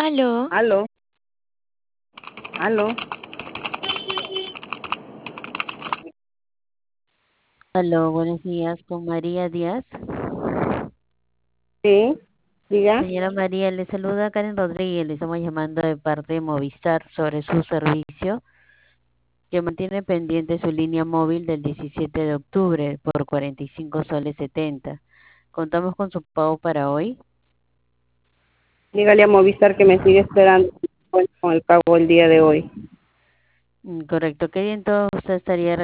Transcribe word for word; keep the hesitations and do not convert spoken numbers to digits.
Aló. Aló, aló. Aló, buenos días, con María Díaz. Sí, diga. Señora María, le saluda Karen Rodríguez, le estamos llamando de parte de Movistar sobre su servicio que mantiene pendiente su línea móvil del diecisiete de octubre por cuarenta y cinco soles setenta. Contamos con su pago para hoy. Dígale a Movistar que me sigue esperando con el pago el día de hoy. Mm, Correcto, ¿qué día entonces usted estaría